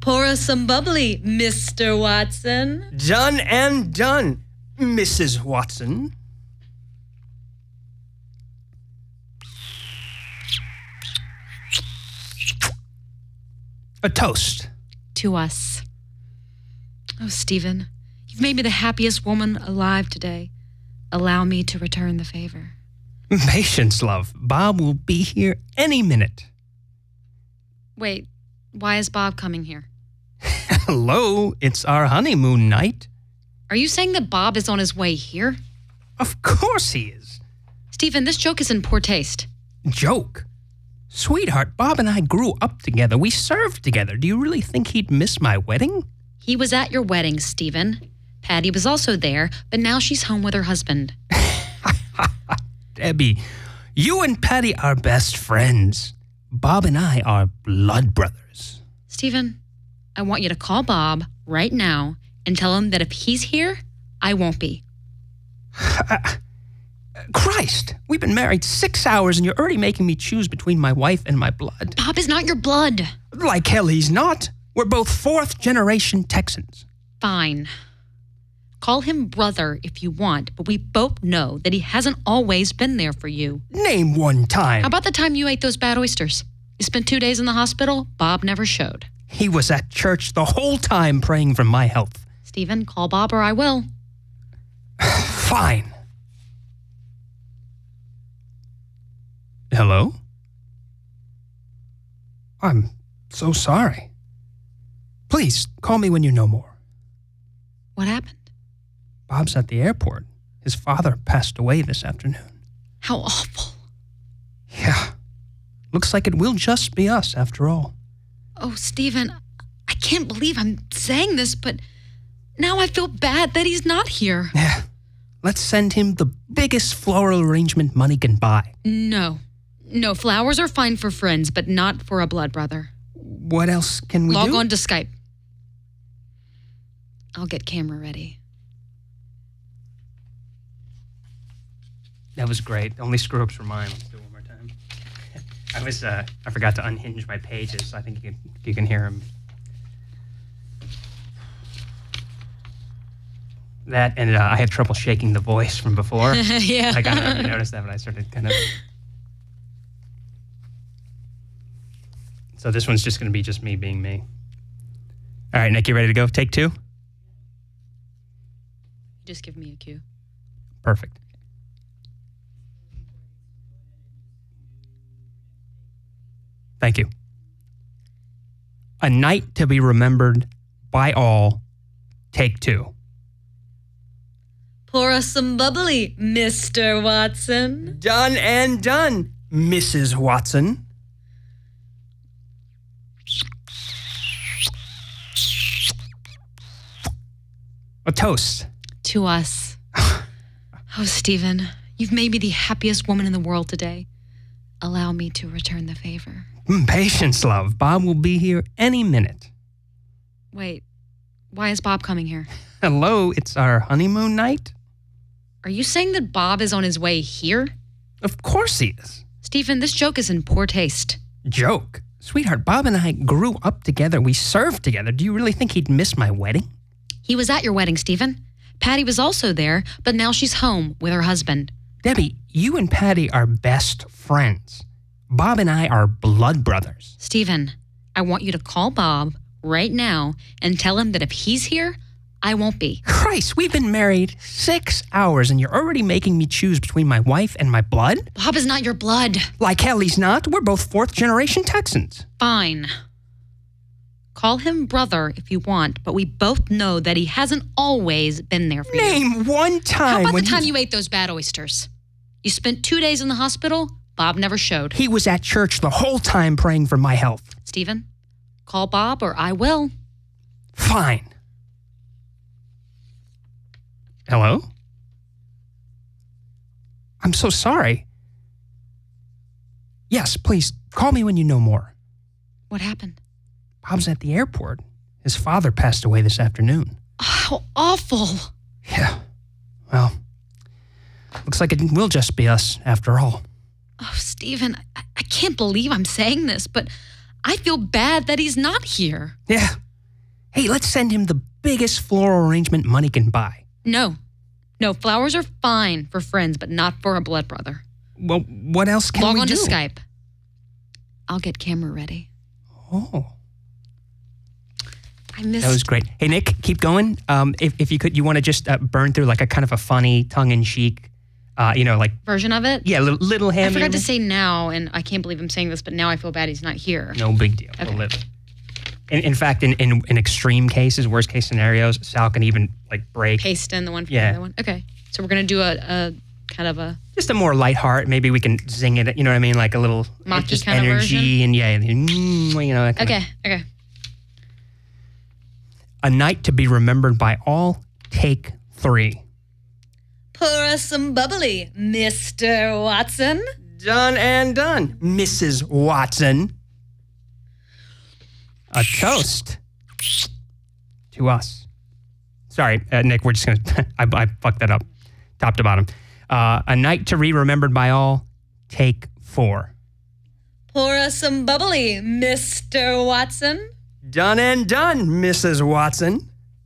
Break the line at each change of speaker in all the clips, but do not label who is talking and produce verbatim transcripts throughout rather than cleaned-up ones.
Pour us some bubbly, Mister Watson.
Done and done, Missus Watson. A toast.
To us. Oh, Stephen, you've made me the happiest woman alive today. Allow me to return the favor.
Patience, love. Bob will be here any minute.
Wait, why is Bob coming here?
Hello, it's our honeymoon night.
Are you saying that Bob is on his way here?
Of course he is.
Stephen, this joke is in poor taste.
Joke? Sweetheart, Bob and I grew up together. We served together. Do you really think he'd miss my wedding?
He was at your wedding, Stephen. Patty was also there, but now she's home with her husband.
Debbie, you and Patty are best friends. Bob and I are blood brothers.
Stephen, I want you to call Bob right now and tell him that if he's here, I won't be.
Uh, Christ, we've been married six hours and you're already making me choose between my wife and my blood.
Bob is not your blood.
Like hell he's not. We're both fourth generation Texans.
Fine. Call him brother if you want, but we both know that he hasn't always been there for you.
Name one time.
How about the time you ate those bad oysters? You spent two days in the hospital, Bob never showed.
He was at church the whole time praying for my health.
Stephen, call Bob or I will.
Fine. Hello? I'm so sorry. Please, call me when you know more.
What happened?
Bob's at the airport. His father passed away this afternoon.
How awful.
Yeah. Looks like it will just be us after all.
Oh, Stephen, I can't believe I'm saying this, but now I feel bad that he's not here.
Yeah. Let's send him the biggest floral arrangement money can buy.
No. No, flowers are fine for friends, but not for a blood brother.
What else can we
Log
do?
on to Skype. I'll get camera ready.
That was great. The only screw-ups were mine. Let's do it one more time. I was, uh, I forgot to unhinge my pages, so I think you can, you can hear them. That, and uh, I had trouble shaking the voice from before.
Yeah.
I got to notice that when I started kind of... So this one's just going to be just me being me. All right, Nick, you ready to go? Take two?
Just give me a cue.
Perfect. Thank you. A night to be remembered by all. Take two.
Pour us some bubbly, Mister Watson.
Done and done, Missus Watson. A toast.
To us. Oh, Stephen, you've made me the happiest woman in the world today. Allow me to return the favor.
Mm, patience, love. Bob will be here any minute.
Wait, why is Bob coming here?
Hello, it's our honeymoon night?
Are you saying that Bob is on his way here?
Of course he is.
Stephen, this joke is in poor taste.
Joke? Sweetheart, Bob and I grew up together. We served together. Do you really think he'd miss my wedding?
He was at your wedding, Stephen. Patty was also there, but now she's home with her husband.
Debbie, you and Patty are best friends. Bob and I are blood brothers.
Stephen, I want you to call Bob right now and tell him that if he's here, I won't be.
Christ, we've been married six hours and you're already making me choose between my wife and my blood?
Bob is not your blood.
Like hell he's not. We're both fourth generation Texans.
Fine. Call him brother if you want, but we both know that he hasn't always been there for you.
Name one time.
How about
when
the time
he's-
you ate those bad oysters? You spent two days in the hospital, Bob never showed.
He was at church the whole time praying for my health.
Stephen, call Bob or I will.
Fine. Hello? I'm so sorry. Yes, please, call me when you know more.
What happened?
Bob's at the airport. His father passed away this afternoon.
Oh, how awful.
Yeah. Well, looks like it will just be us after all.
Oh, Stephen, I, I can't believe I'm saying this, but I feel bad that he's not here.
Yeah. Hey, let's send him the biggest floral arrangement money can buy.
No. No, flowers are fine for friends, but not for a blood brother.
Well, what else can
Log
we
on
do?
to Skype. I'll get camera ready.
Oh.
I missed...
That was great. Hey, Nick, keep going. Um, if, if you could, you want to just uh, burn through like a kind of a funny, tongue-in-cheek, uh, you know, like...
version of it?
Yeah, little, little
I
hand.
forgot to say now, and I can't believe I'm saying this, but now I feel bad he's not here.
No big deal.
Okay.
We'll live it. In, in fact, in, in, in extreme cases, worst case scenarios, Sal can even like break.
Paste in the one for
Yeah.
the other one? Okay. So we're going to do a, a kind of a...
Just a more light heart. Maybe we can zing it, you know what I mean? Like a little
Mocky
just
kind of
energy
version?
and yeah, mm, you know. That kind
Okay,
of-
okay.
A night to be remembered by all. Take three.
Pour us some bubbly, Mister Watson.
Done and done, Missus Watson. A toast to us. Sorry, uh, Nick, we're just going to, I I fucked that up, top to bottom. Uh, a night to be remembered by all. Take four.
Pour us some bubbly, Mister Watson.
Done and done, Missus Watson.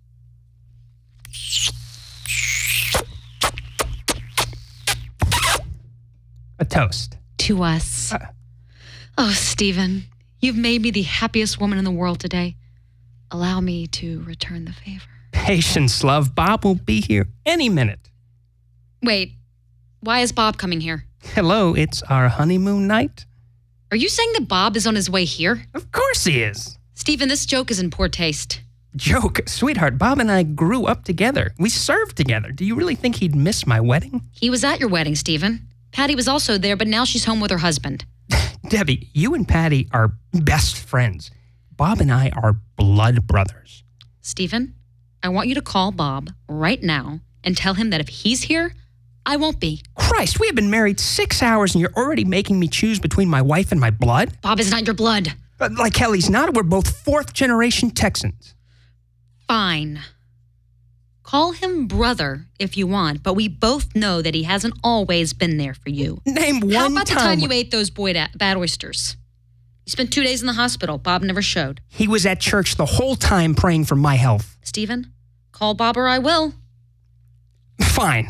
A toast.
To us.
Uh.
Oh, Stephen, you've made me the happiest woman in the world today. Allow me to return the favor.
Patience, love. Bob will be here any minute.
Wait, why is Bob coming here?
Hello, it's our honeymoon night.
Are you saying that Bob is on his way here?
Of course he is.
Stephen, this joke is in poor taste.
Joke, sweetheart, Bob and I grew up together. We served together. Do you really think he'd miss my wedding?
He was at your wedding, Stephen. Patty was also there, but now she's home with her husband.
Debbie, you and Patty are best friends. Bob and I are blood brothers.
Stephen, I want you to call Bob right now and tell him that if he's here, I won't be.
Christ, we have been married six hours and you're already making me choose between my wife and my blood?
Bob is not your blood.
But like Kelly's not, we're both fourth generation Texans.
Fine. Call him brother if you want, but we both know that he hasn't always been there for you.
Name one
How about the time you
wh-
ate those boiled a- bad oysters? You spent two days in the hospital. Bob never showed.
He was at church the whole time praying for my health.
Stephen, call Bob or I will.
Fine.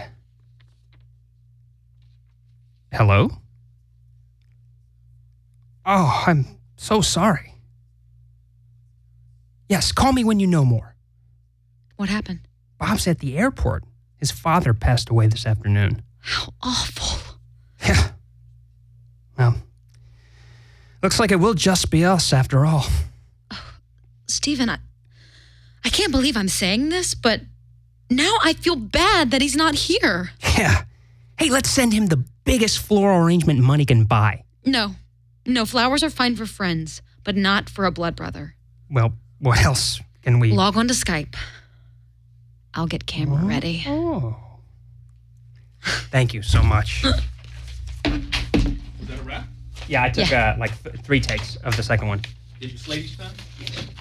Hello? Oh, I'm so sorry. Yes, call me when you know more.
What happened?
Bob's at the airport. His father passed away this afternoon.
How awful.
Yeah. Well, looks like it will just be us after all.
Stephen, I, I can't believe I'm saying this, but now I feel bad that he's not here.
Yeah. Hey, let's send him the biggest floral arrangement money can buy.
No. No, flowers are fine for friends, but not for a blood brother.
Well, what else can we...
Log on to Skype. I'll get camera
Oh.
ready.
Oh. Thank you so much.
Was that a wrap?
Yeah, I took
Yeah.
uh, like th- three takes of the second one.
Did you slay these times?